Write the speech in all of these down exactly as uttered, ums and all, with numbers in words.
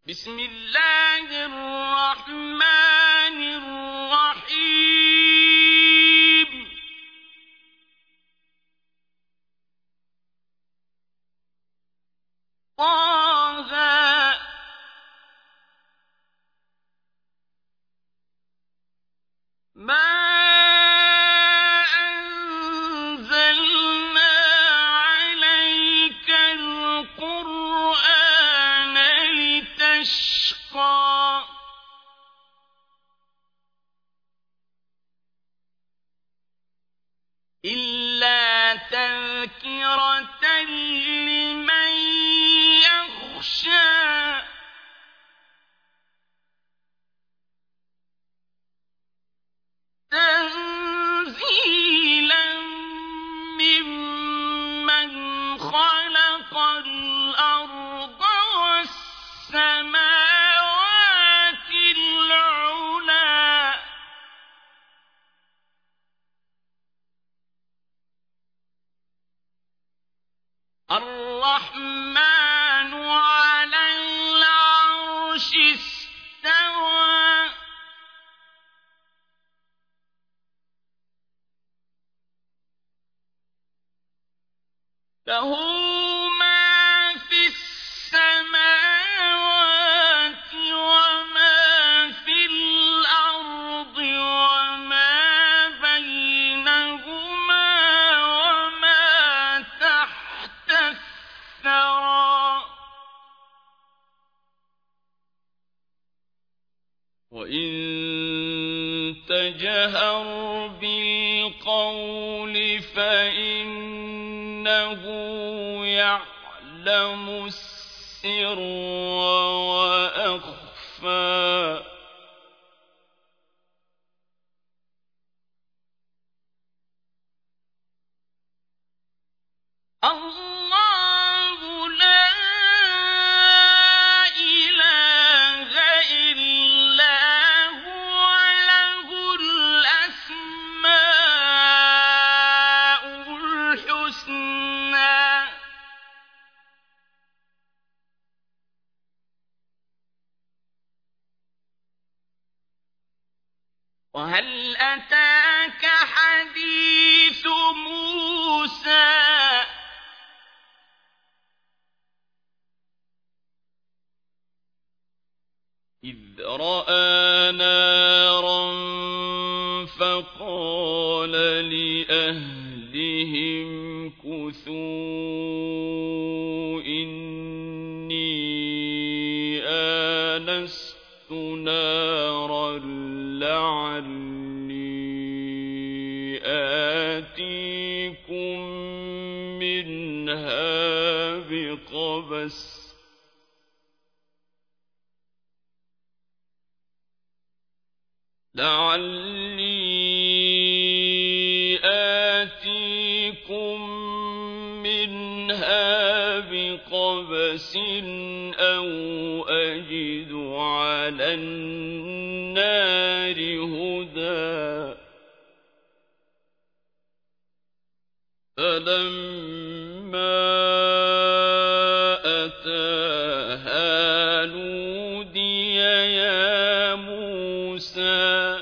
بسم الله الرحمن الرحيم طه ما أنزلنا عليك القرآن لتشقى إلا تذكرة لمن يخشى تنزيلا ممن خلق الأرض والسماوات العلى الرحمن على العرش استوى له ما في السماوات وما في الأرض وما بينهما وما تحت الثرى وإن تجهر بالقول فإنه يعلم السر وأخفى الله لا إله إلا هو له الأسماء الحسنى وهل أتاك حديث موسى إذ رأى نارا فقال لأهلهم كثوا إني آنست نارا لعلي آتيكم منها بقبس لعلي آتيكم منها بقبس أو أجد على النار هدى فلما أتاها نودي يا موسى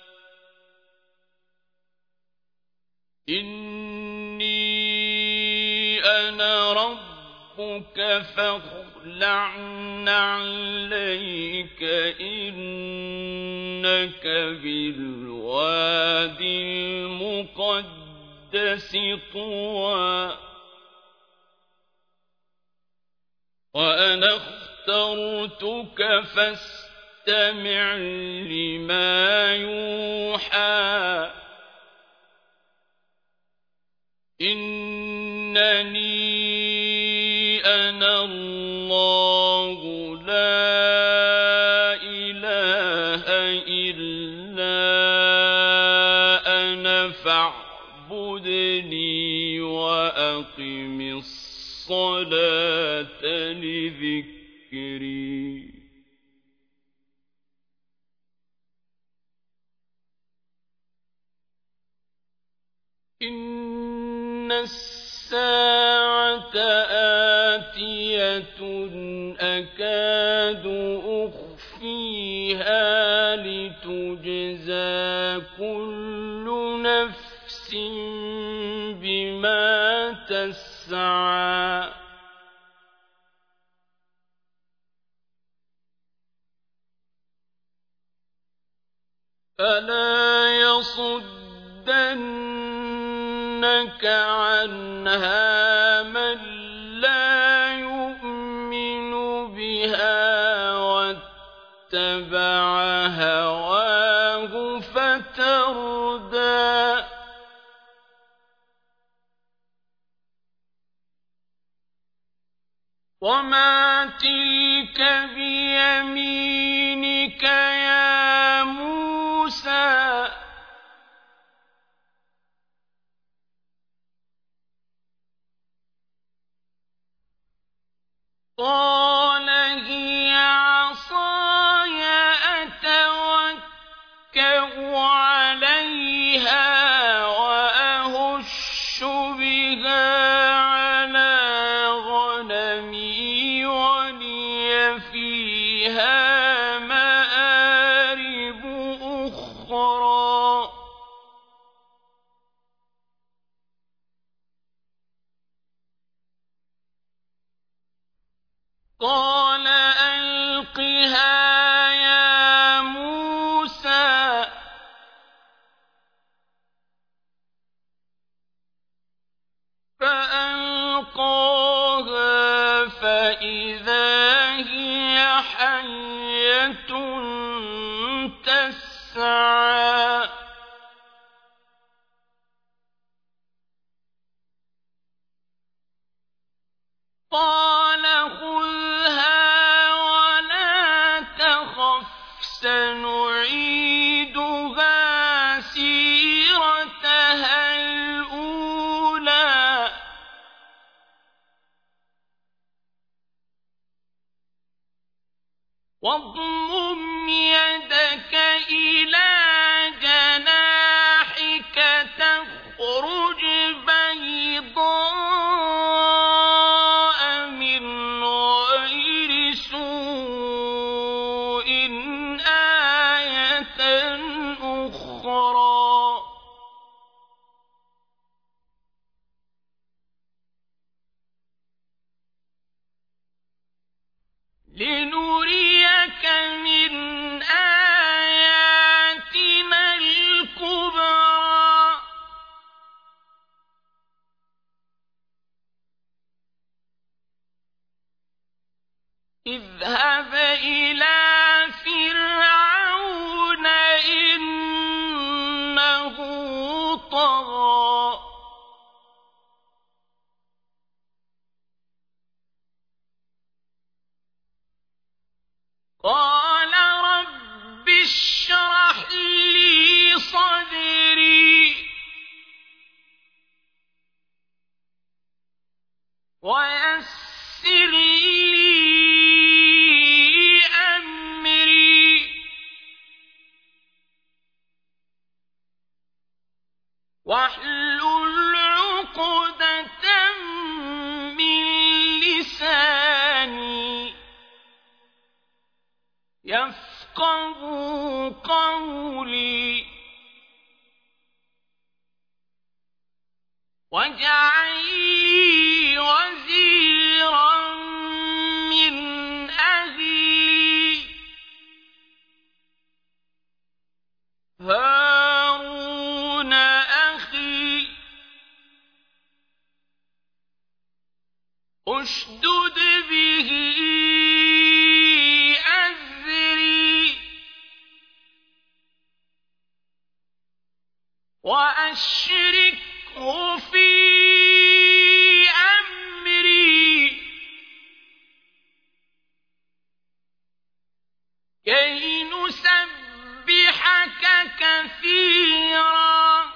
إني أنا ربك فاخلع نعليك إنك بالوادي المقدس طوى وأنا اخترتك فاستمع لما يوحى إنني أنا الله لا إله إلا أنا فاعبدني وأقم الصلاة لذكري إن الساعة آتية ناسية أكاد أخفيها لتجزى كل نفس بما تسعى فلا يصدنك عنها من لا يؤمن بها واتبع هواه فتردى وما تلك بيمينك يا موسى قال هي عصاي أتوكأ عليها وأهش بها على غنمي ولي فيها مآرب أخرى قال ألقها يا موسى فألقاها فإذا هي حية تسعى قال خذها ولا تخف سنعيدها سيرتها الأولى واضمم يدك إلى جناحك تخرج بيضاء من غير سوء آية أخرى لنريك من آياتنا الكبرى اذهب إلى فرعون إنه طغى قال رب اشرح لي صدري ويسر لي أمري واحلل عقدة من لساني يفقهوا قولي واجعل لي وزيرا من أهلي هارون أخي اشدد به أزري وأشركه في أمري كي نسبحك كثيرا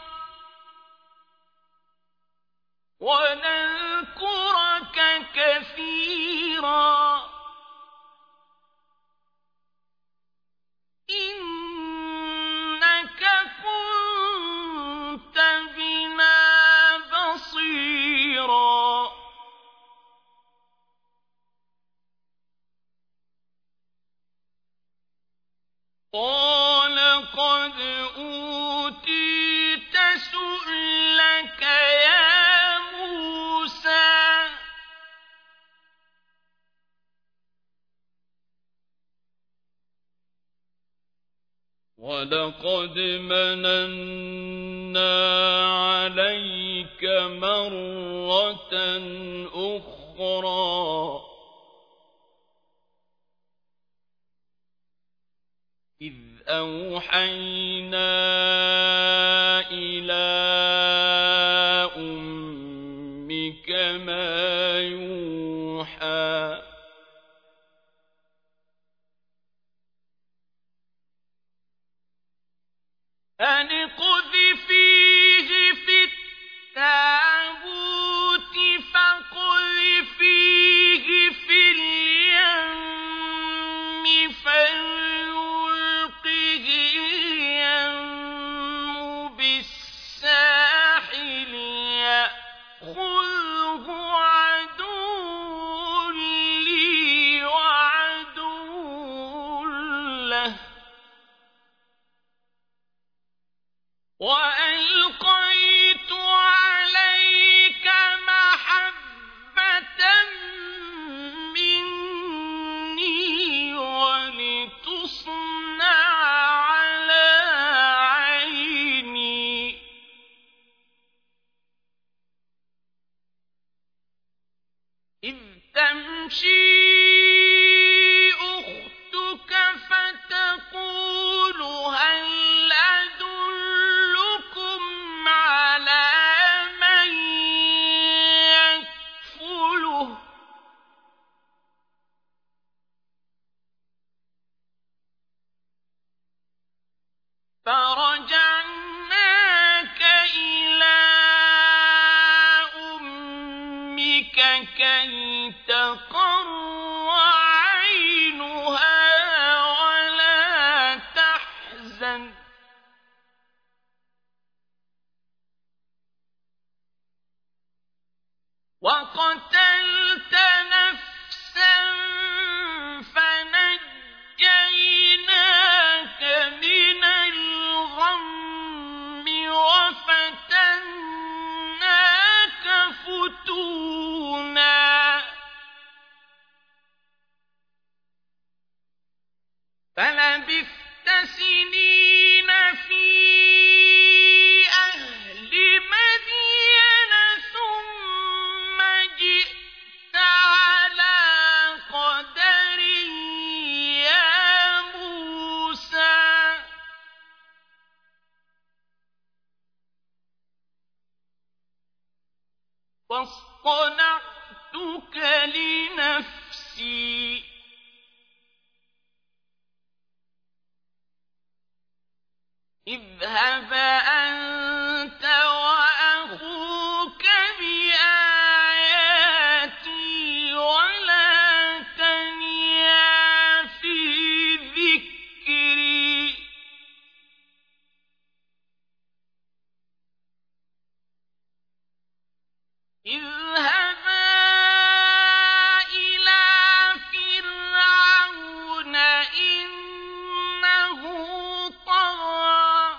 ونذكرك كثيرا إنك كنت بنا بصيرا قال قد أوتيت سؤلك يا موسى ولقد مننا عليك مرة أخرى إذ أوحينا إلى أمك ما يوحى أن اقذفيه في التابوت فاقذفيه في اليم فليلقه اليم بالساحل يأخذه عدو لي وعدو له وألقيت عليك محبة مني ولتصنع على عيني إذ تمشي أختك فتقول هل أدلكم على من يكفله فرجعناك إلى أمك كي تقر عينها ولا تحزن وقتلت نفسا فنجيناك من الغم وفتناك فتونا فلبثت سنين في أهل مدين ثم جئت على قدر يا موسى واصطنعتك لنفسي اذهب أنت وأخوك بآياتي ولا تنيا في ذكري اذهبا إلى فرعون إنه طغى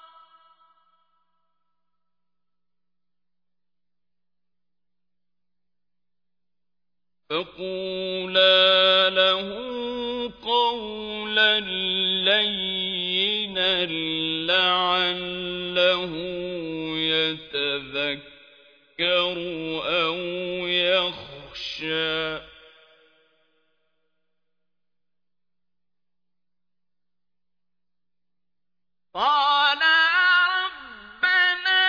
فقولا له قولا لينا لعله يتذكر أو يخشى قال ربنا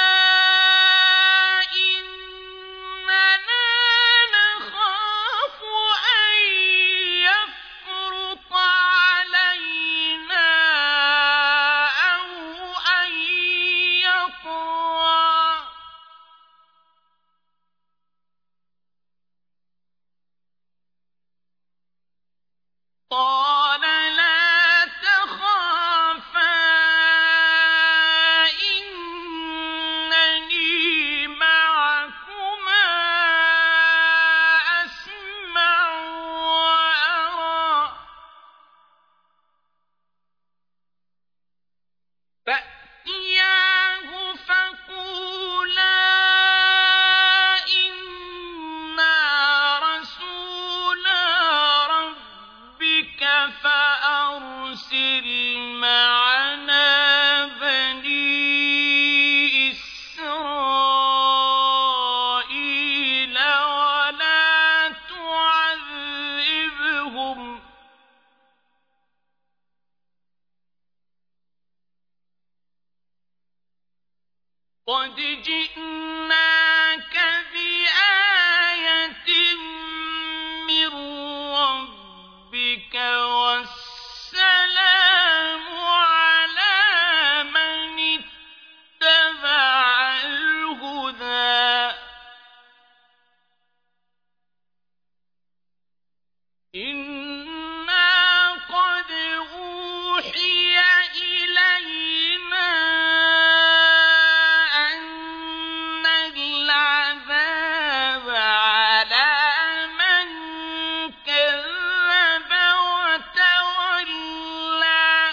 إننا نخاف أن يفرط علينا أو أن يطغى قال لا تخافا إنني معكما أسمع وأرى قد جئناك بآية من ربك والسلام على من اتبع الهدى إنا قد أوحي إلينا أن العذاب على من كذب وتولى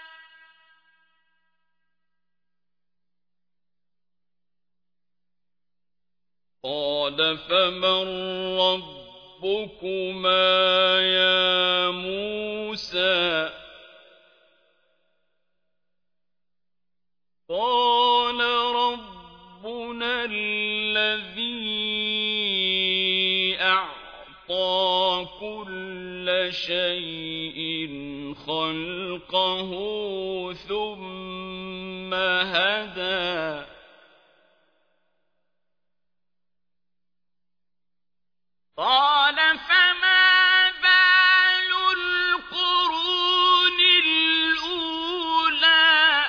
قال فمن ربكما يا موسى قال ربنا الذي أعطى كل شيء خلقه ثم هدى قال فما بال القرون الأولى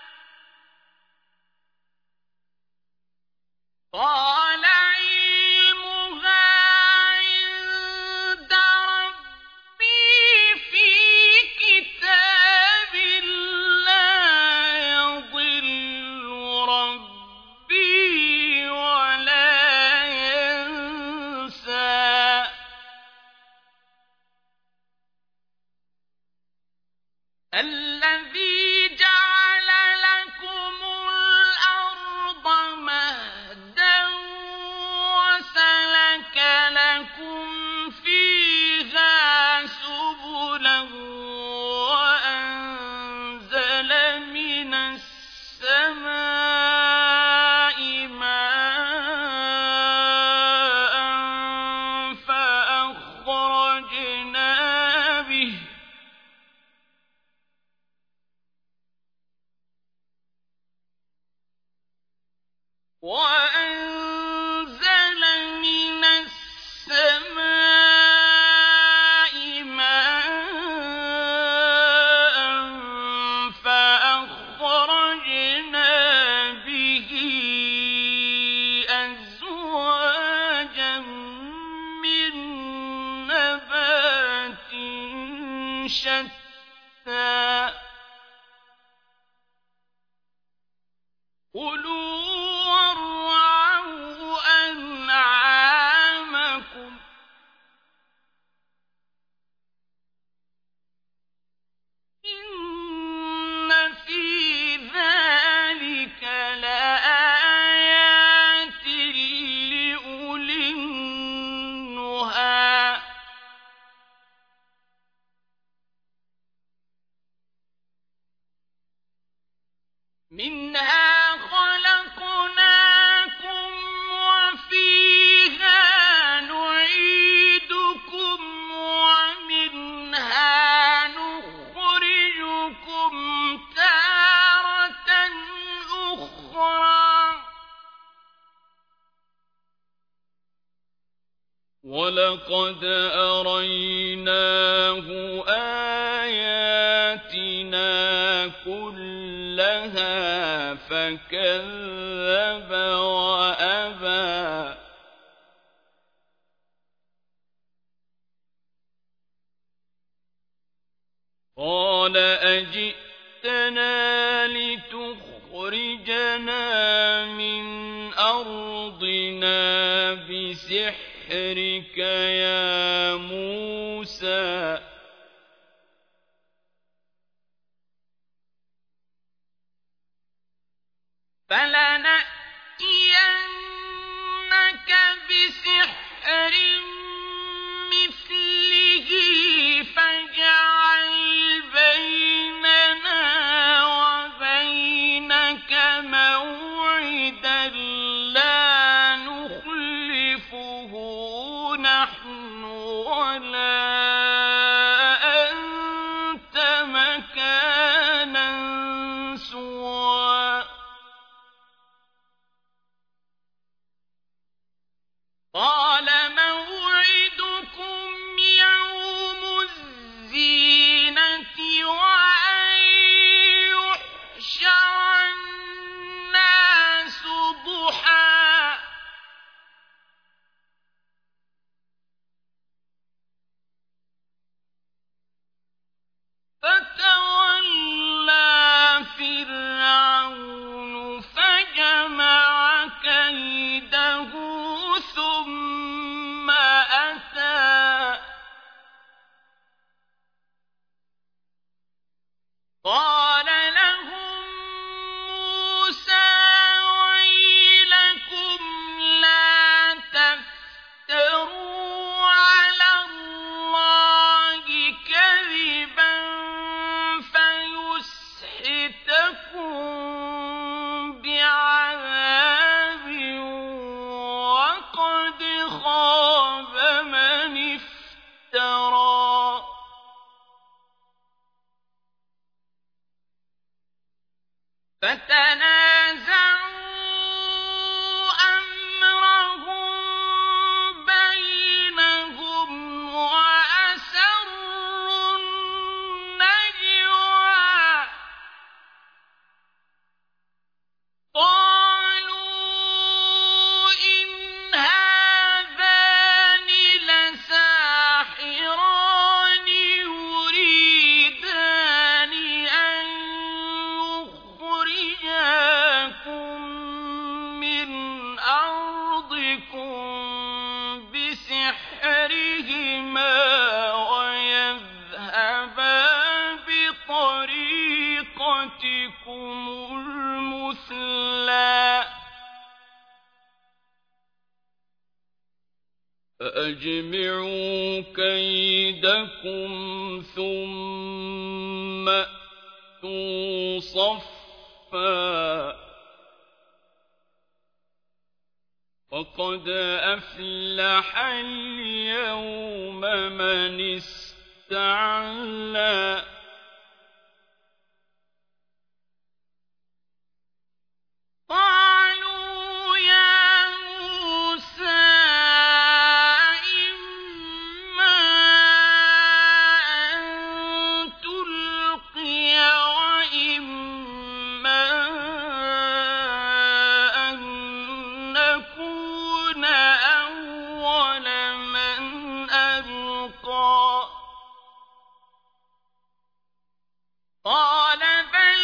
قال علمها عند ربي في كتاب لا يضل ربي ولا ينسى الذي جعل لكم الأرض مهدا وسلك لكم فيها سبلا وأنزل من السماء ماء فأخرجنا به وأنزل من السماء ماء فأخرجنا به أزواجا من نبات شتى كلوا وارعوا أنعامكم إن في ذلك لآيات لأولي النهى منها خلقناكم وفيها نعيدكم ومنها نخرجكم تارة أخرى ولقد أريناه آياتنا كلها فكذب وأبى قال أجئتنا لتخرجنا من أرضنا بسحرك يا موسى فلنأتينك بسحر مثله فاجعل بيننا وبينك موعدا لا نخلفه نحن ولا أنت مكانا سوى قال لهم موسى ويلكم لا تفتروا على الله كذبا فيسحتكم بعذاب وقد خاب من افترى فتنازعوا أمرهم بينهم وأسروا النجوى قالوا إن هذان لساحران يريدان أن يخرجاكم من أرضكم بسحرهما ويذهبا بطريقتكم المثلى فأجمعوا كيدكم ثم أتوا صفا وقد أفلح اليوم من استعلى قالوا يا موسى إما أن تلقي وإما أن نكون أول من ألقى قال بل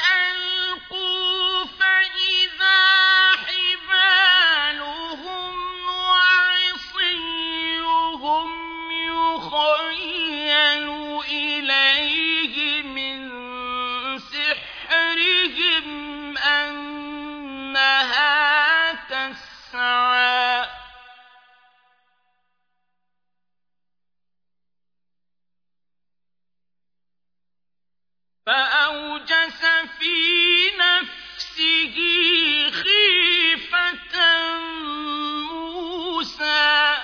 ألقوا فإذا حبالهم وعصيهم يخيل إليه من سحرهم أنها تسعى فأوجس في نفسه خيفة موسى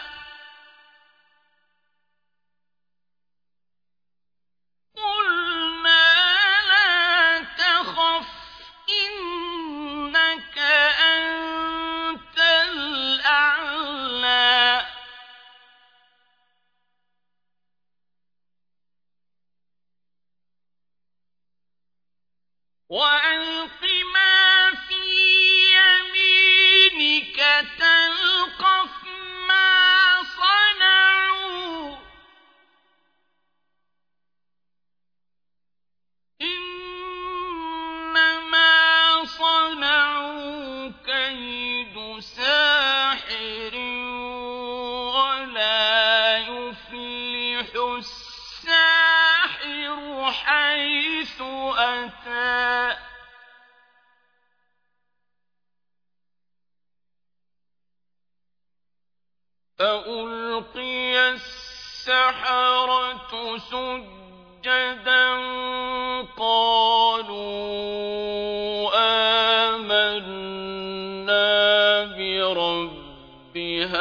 قلنا لا تخف إنك أنت الأعلى وألق ما في يمينك تلقف ما صنعوا إنما صنعوا كيد ساحر ولا يفلح الساحر حيث أتى فألقي السحرة سجدا قالوا آمنا برب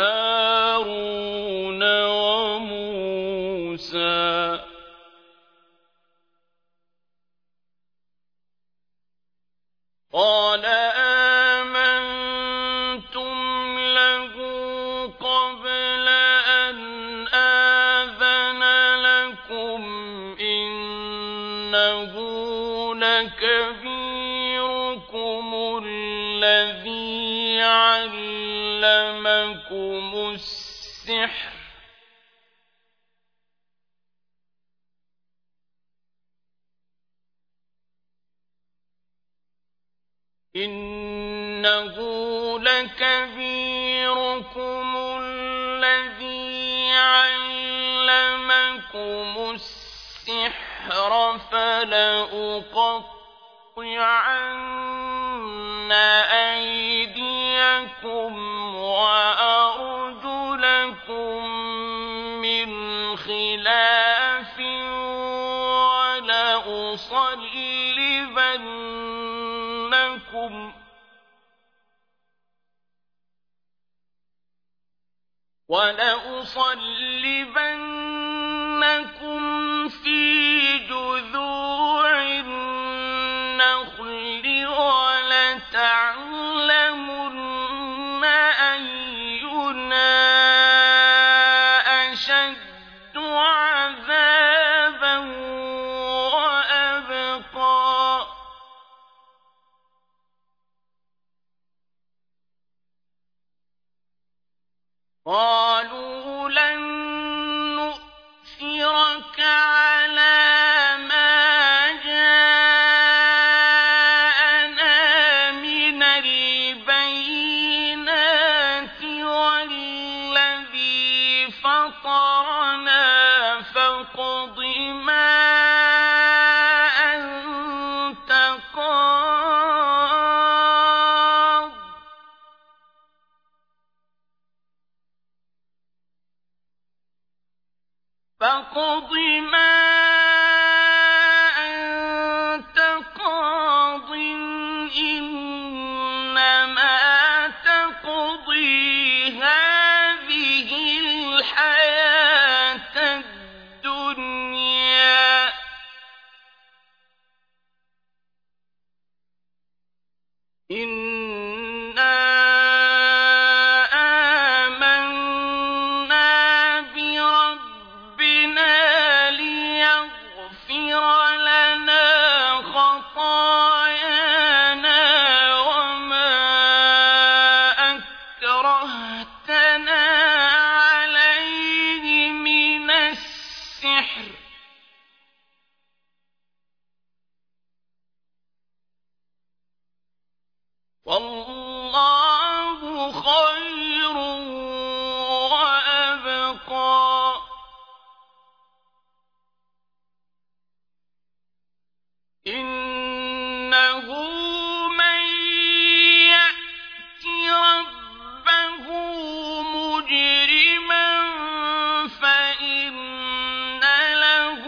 هارون وموسى قال آمنتم له قبل أن آذن لكم إنه لكبيركم الذي علمكم السحر إنه لكبيركم الذي علمكم السحر السحر فلأقطعن أيديكم وأرجلكم من خلاف ولأصلبنكم ولأصلبنكم في جذوع النخل ولتعلمن أينا أشد عذابا وأبقى قالوا لن نؤثرك على ما جاءنا من البينات والذي فطرنا فاقض ما أنت قاض فاقض ما أنت قاض إنما تقضي هذه الحياة الدنيا إنا آمنا بربنا ليغفر لنا خطايانا وما أكرهتنا عليه من السحر والله خير وأبقى إنه من يأت ربه مجرما فإن له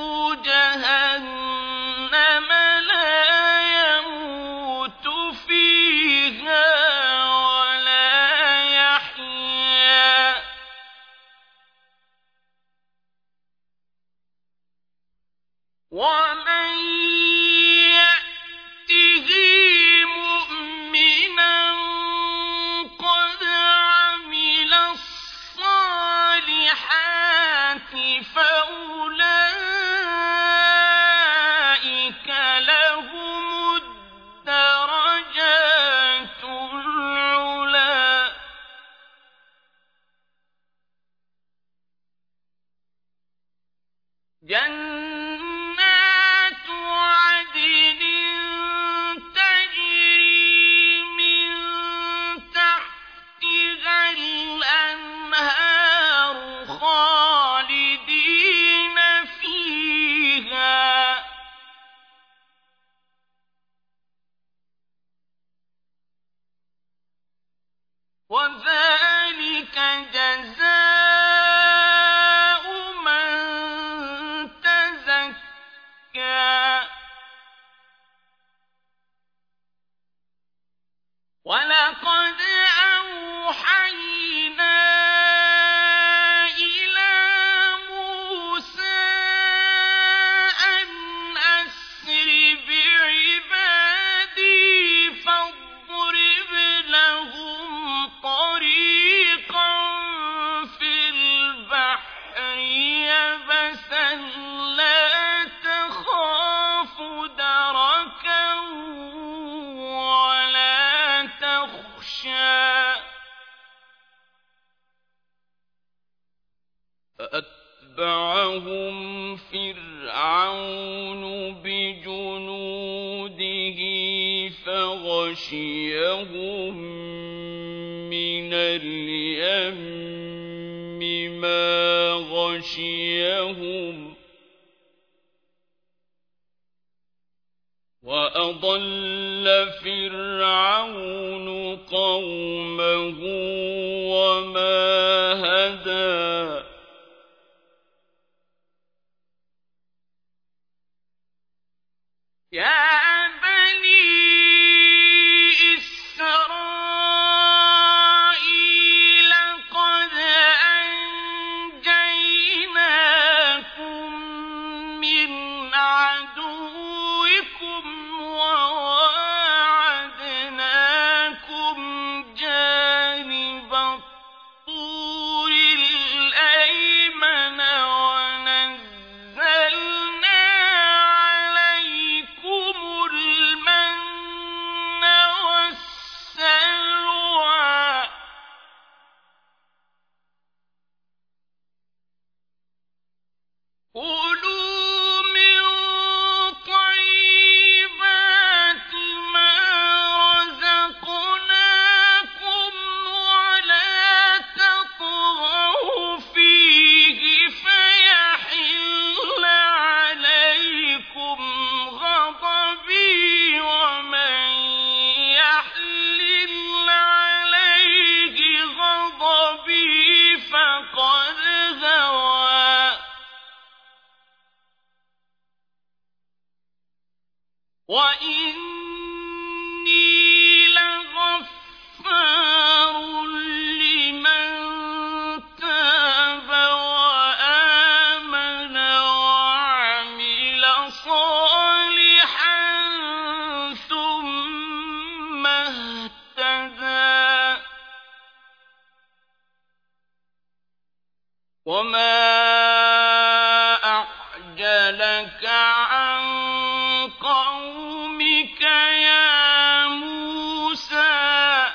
جهنم لا يموت فيها ولا يحيا ومن يأته مؤمنا قد عمل الصالحات فأولئك لهم الدرجات العلى جنات عدن تجري من تحتها الأنهار خالدين فيها وذلك جزاء من تزكى ولقد أوحينا إلى موسى أن أسر بعبادي فاضرب لهم طريقا في البحر يبسا لا تخاف دركا ولا تخشى فأتبعهم فرعون بجنوده فغشيهم من اليم ما غشيهم وأضل فرعون قومه وما هدى يا وإني لغفار لمن تاب وآمن وعمل صالحا ثم اهتدى وما أعجلك عن قومك يا موسى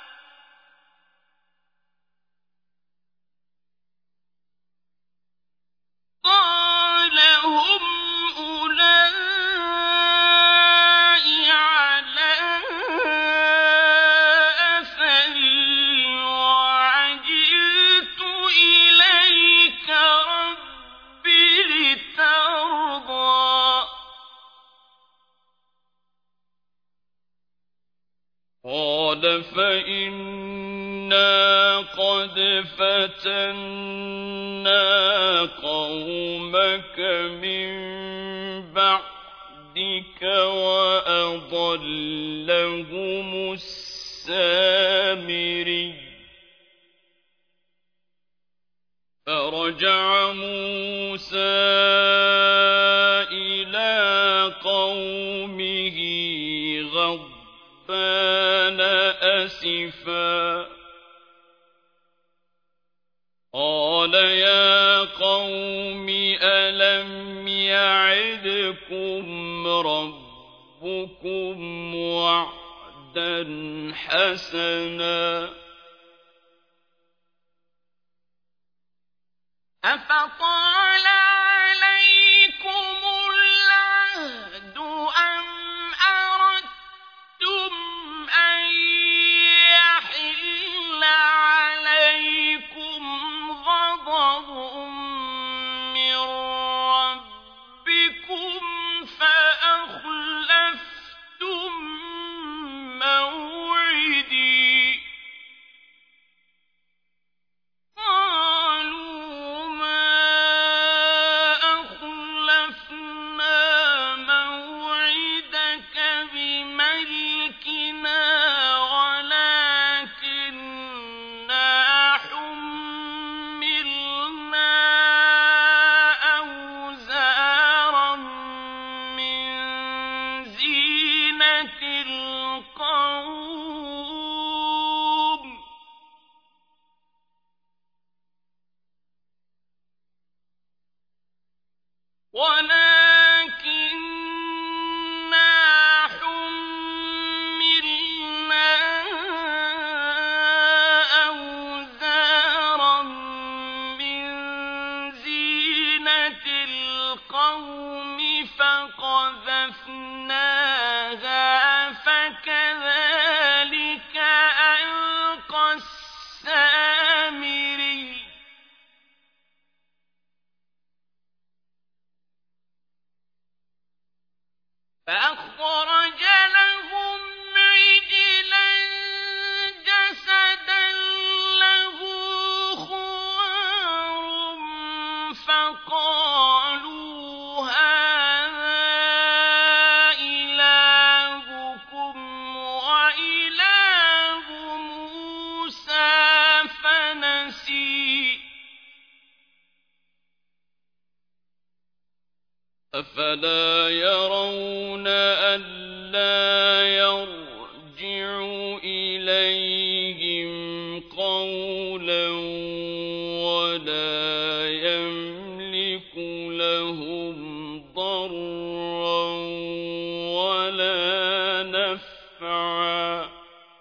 قال هم أولئك على أثري وعجلت إليك رب لترضى قال فإنا قد فتنا قومك من بعدك وأضلهم السامري فرجع موسى إلى قومه غضبان أسفا قال يا قوم ألم يعدكم ربكم وعدا حسنا أفطال عليكم العهد أم أردتم أن يحل عليكم غضب من ربكم فأخلفتم موعدي قالوا ما أخلفنا موعدك بملكنا ولكننا حملنا أوزارا من زينة القوم ولكننا حملنا أوزارا من زينة القوم فقذفناها فكذلك ألقى السامري فأخرج لهم عجلا جسدا له خوار فقالوا هذا إلهكم وإله موسى فنسي أفلا يرون ألا يرجع إليهم قولا ولا يملك لهم ضرا ولا نفعا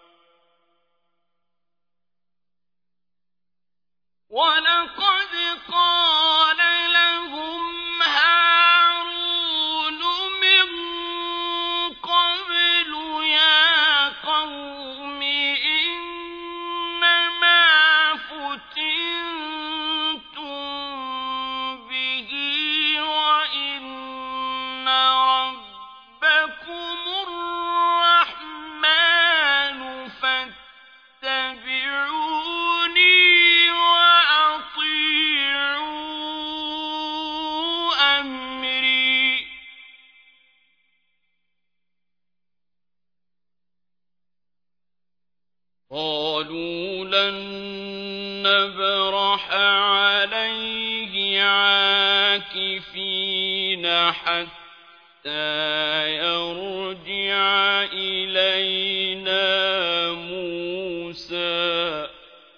ولقد قال لهم هارون من قبل يا قوم إنما فتنتم به وإن ربكم الرحمن فاتبعوني وأطيعوا أمري قالوا لن نبرح عليه عاكفين حتى يرجع إلينا موسى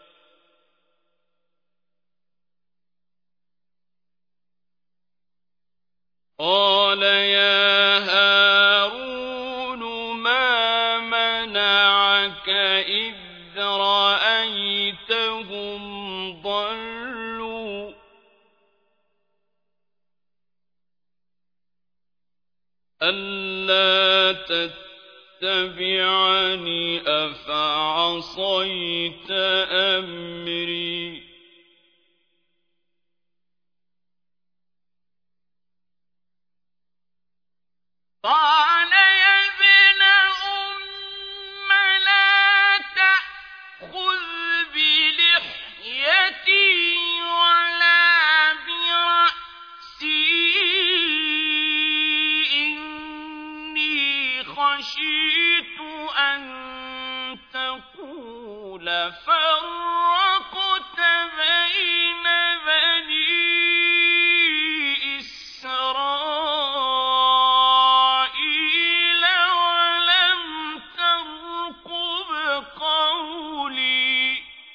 قال يا هارون ما منعك إذ رأيتهم ضلوا ألا تتبعني أفعصيت أمري قال يا ابن أم لا تأخذ بلحيتي ولا برأسي إني خشيت أن تقول فرقت بين بني إسرائيل ولم ترقب قولي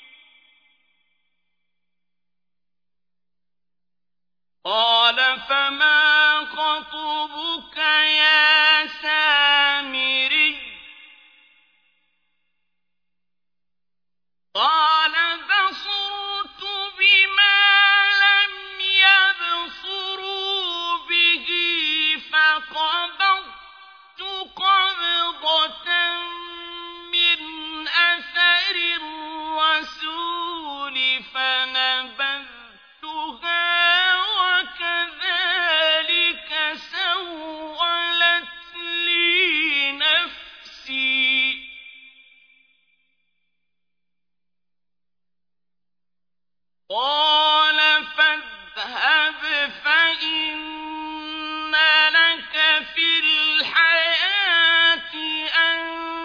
قال فما خطبك يا سامري قال بصرت بما لم يبصروا به فقبضت قبضة من أثر الرسول فنبذتها وكذلك سولت لي نفسي قال فاذهب فإن لك في الحياة أن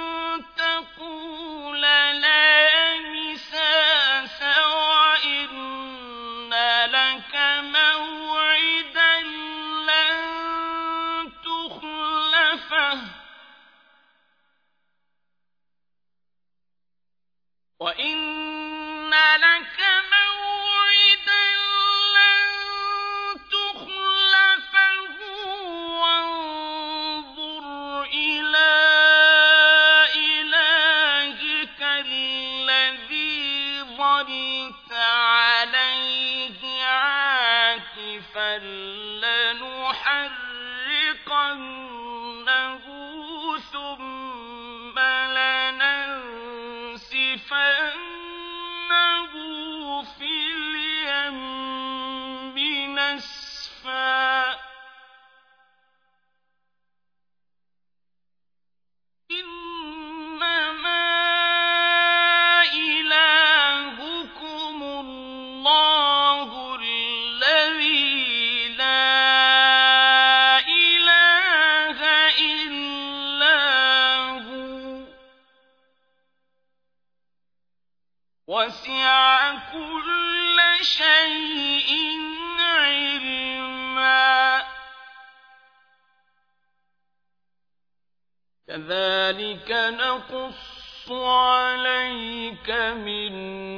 تقول لا مساس وإن لك موعدا لن تخلفه وإن لك موعدا لن تخلفه وانظر إلى إلهك الذي ظلت عليه عاكفا لنحرقنه كذلك نقص عليك من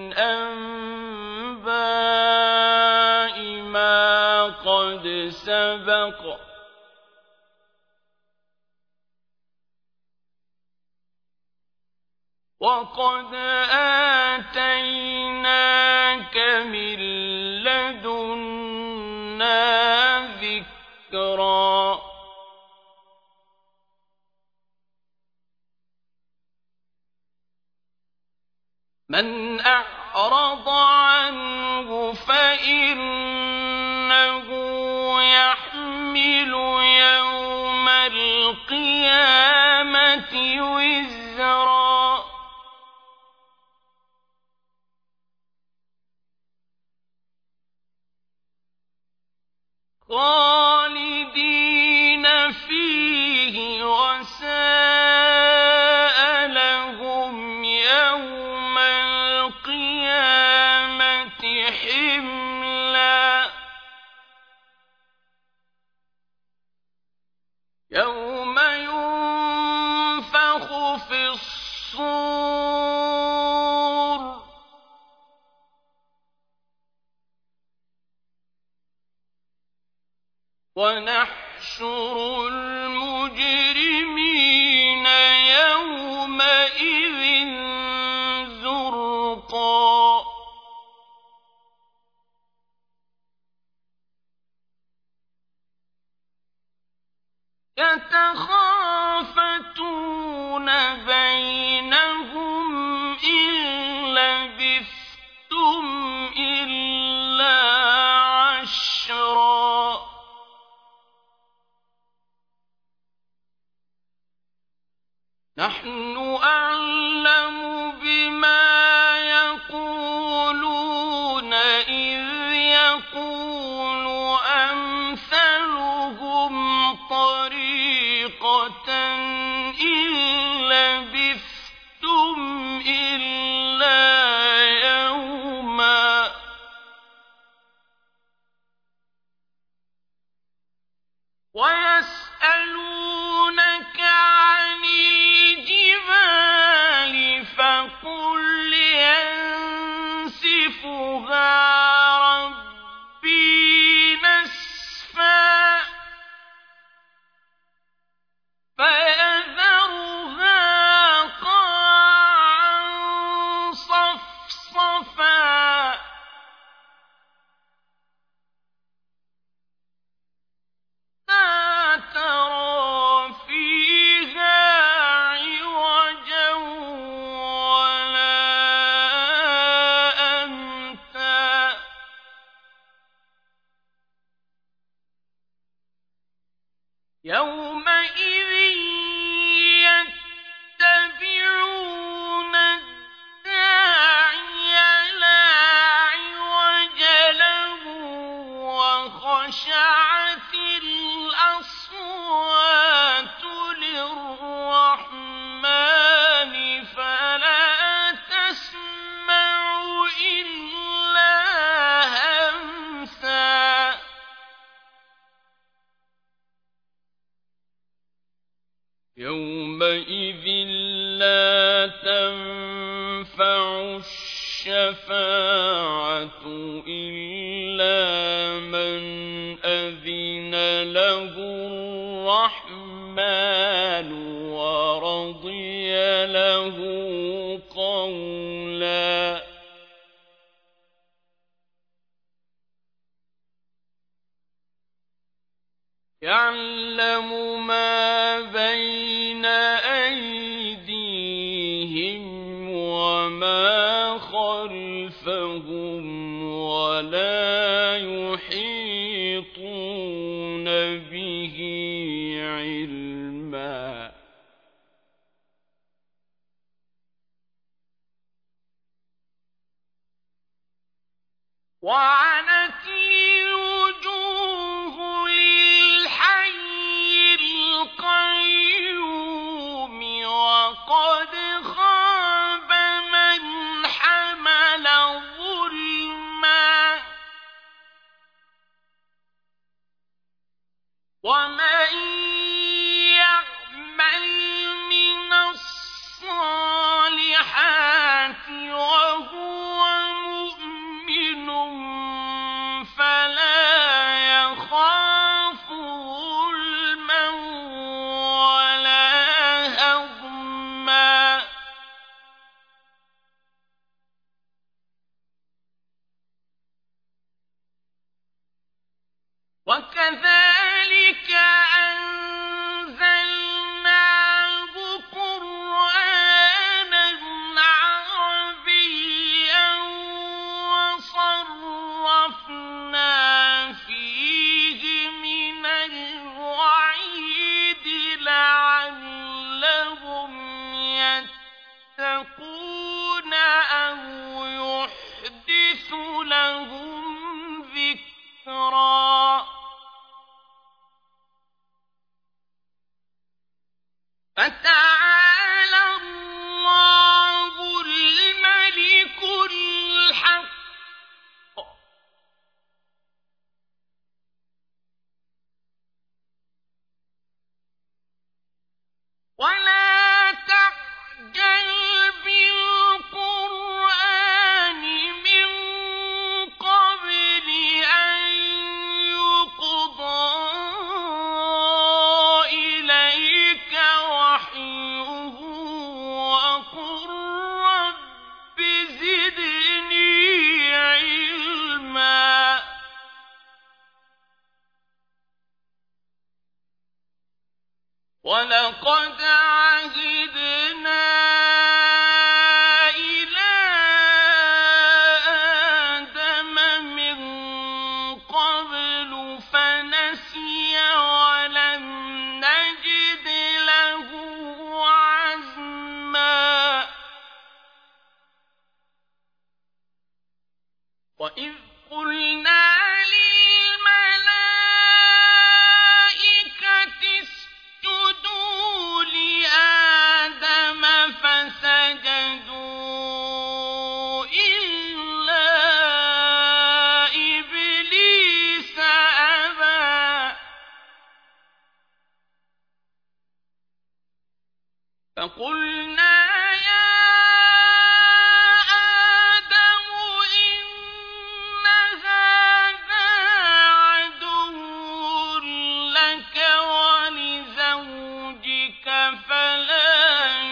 أنباء ما قد سبق وقد آتيناك من لدنا ذكرا من أعرض عنه فإنه يحمل يوم القيامة وزرا خالدين فيه وساء لهم يوم القيامة حملا يوم ينفخ في الصور ونحشر المجرمين يومئذ زرقا يتخافتون بينهم إن لبثتم إلا عشرا نحن أعلم بما يقولون إذ يقول أمثلهم طريقة إن لبثتم إلا يوما ويسألونك عن الجبال فقل ينسفها ربي نسفا فيذرها قاعا صفصفا لا ترى فيها عوجا ولا أمتا يومئذ يتبعون الداعي لا عوج له وخشعت الأصوات للرحمن فلا تسمع إلا همسا يومئذ لا تنفع الشفاعة إلا من أذن له الرحمن ورضي له قولا يعلم ما بين أيديهم وما خلفهم ولا يحيطون به علما وعنت الوجوه للحي القيوم وقد خاب من حمل ظلما ومن يعمل فتعالى الله الملك الحق ولا تعجل بالقرآن من قبل أن يقضى إليك وحيه وقل رب زدني علما ولقد عهدنا إلى آدم من قبل فنسي ولم نجد له عزما وإذ قلنا اسجدوا لآدم فسجدوا إلا إبليس أبى فقلنا يا آدم إن هذا عدو لك ولزوجك فلا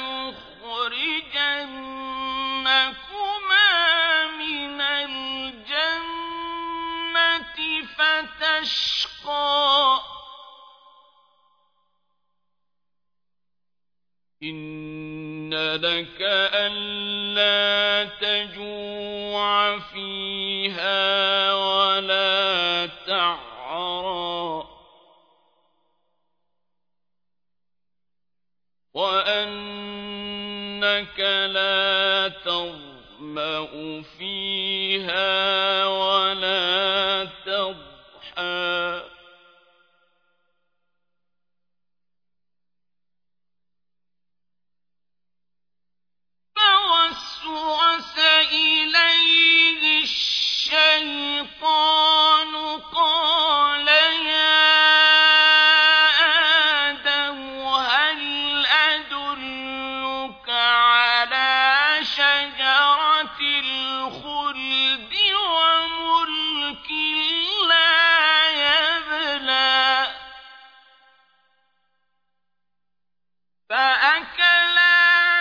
يخرجنكما من الجنة فتشقى إن لك ألا تجوع فيها ولا تعرى وأنك لا تظمأ فيها ولا تضحى فوسوس إليه الشيطان قال يا آدم هل أدلك على شجرة الخلد وملك لا يبلى فأكلا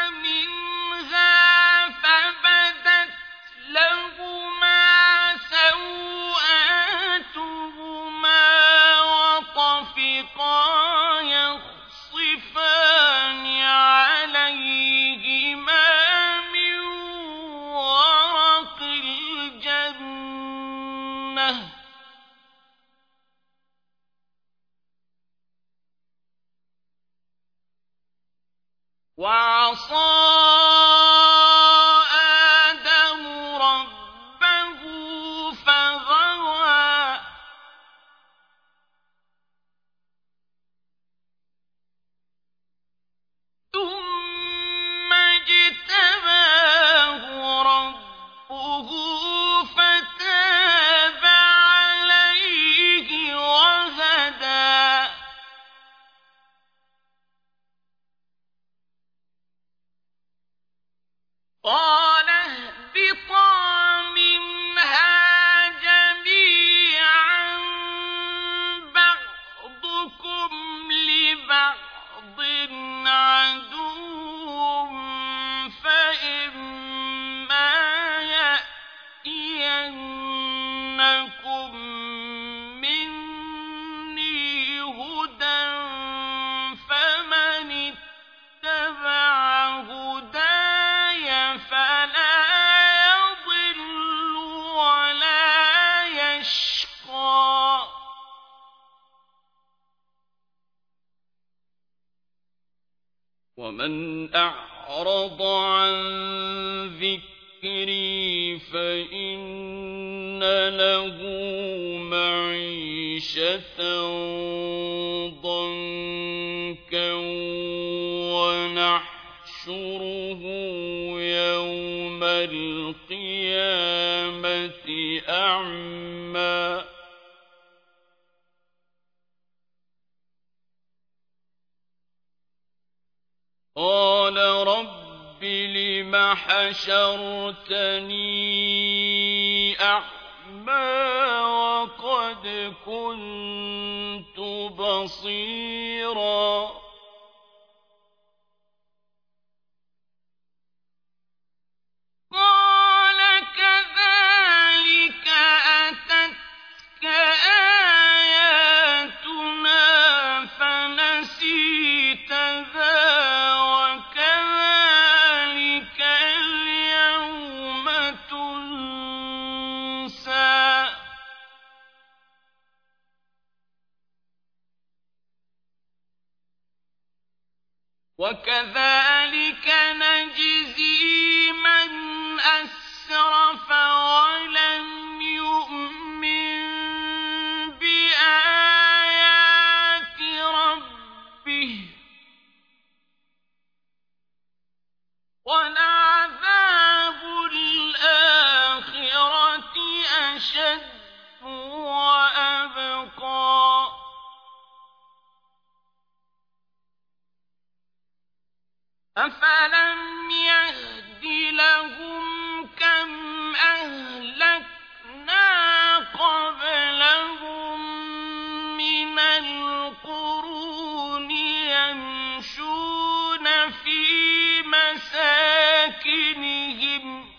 لهما سوآتهما وطفقا يخصفان عليهما من ورق الجنة وعصى ثم اجتباه ربه فتاب عليه وهدى قال اهبطا منها جميعا بعضكم لبعض عدو فإما يأتينكم مني هدى فمن اتبع هداي فلا يضل ولا يشقى ومن أعرض عن ذكري فإن له معيشة ضنكا ونحشره يوم القيامة أعمى قال رب لم حشرتني أعمى وقد كنت بصيرا قال كذلك أتتك آياتنا فنسيتها وكذلك اليوم تنسى وكذلك نجزي من أسرف ولم يؤمن بآيات ربه ولعذاب الآخرة أشد وأبقى أفلم يهد لهم كم أهلكنا قبلهم من القرون يمشون في مساكنهم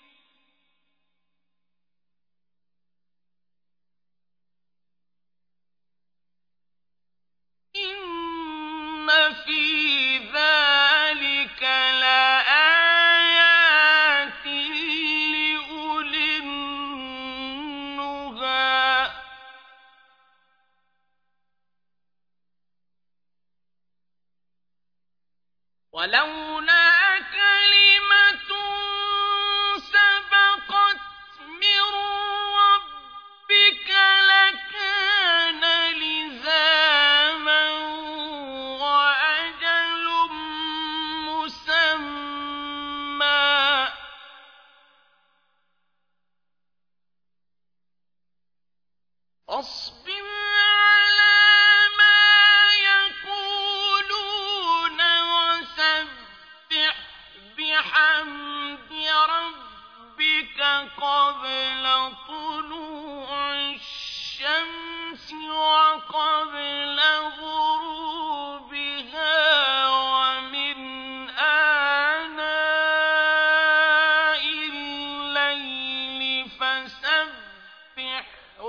إن في ذلك لآيات لأولي النهى ولولا كلمة سبقت من ربك لكان لزاما وأجل مسمى فاصبر على ما يقولون وسبح بحمد ربك قبل طلوع الشمس وقبل غروبها ومن آناء الليل فسبح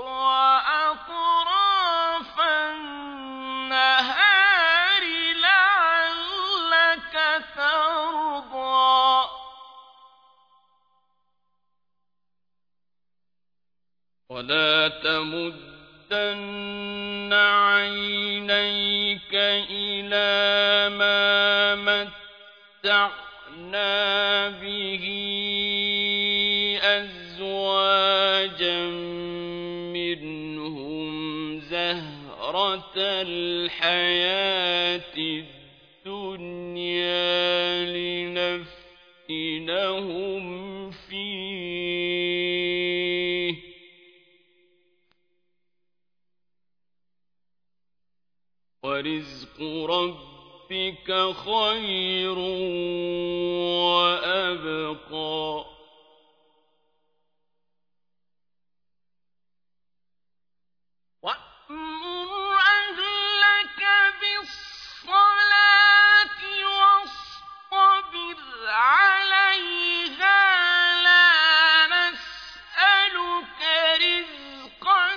وأطراف النهار لعلك ترضى ولا تمدن عينيك إلى ما متعنا به أزواجا منهم زهرة الحياة الدنيا لنفتنهم فيه ورزق ربك خير وأبقى وأمر أهلك بالصلاة واصطبر عليها لا نسألك رزقا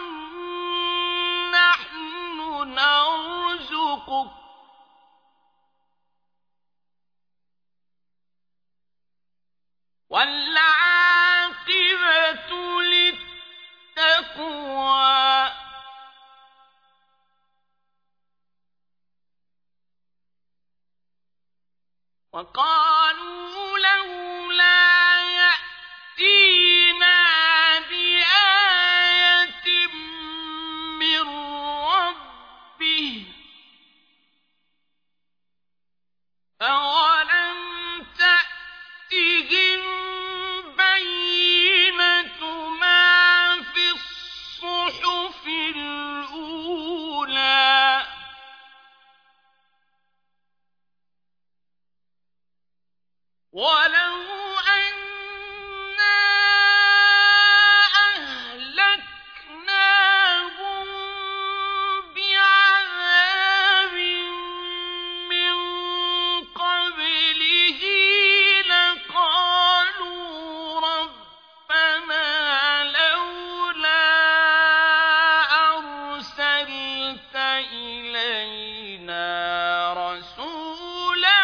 نحن نرزقك والعاقبة للتقوى وقالوا لولا يأتينا بآية من ربه أولم ولو أنا أهلكناهم بعذاب من قبله لقالوا ربنا لولا أرسلت إلينا رسولا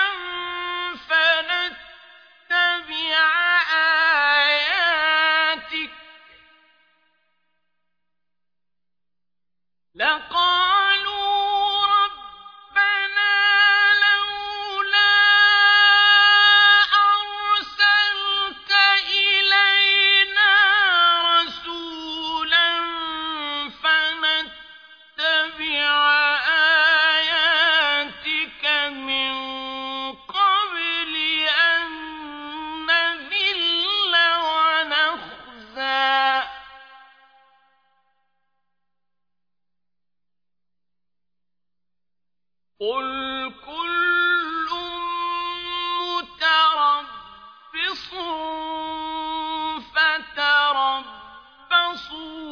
فنتبع آياتك لقالوا ربنا لولا أرسلت إلينا رسولا فنتبع آياتك من قبل أن نذل ونخزى قل كل متربص فتربصوا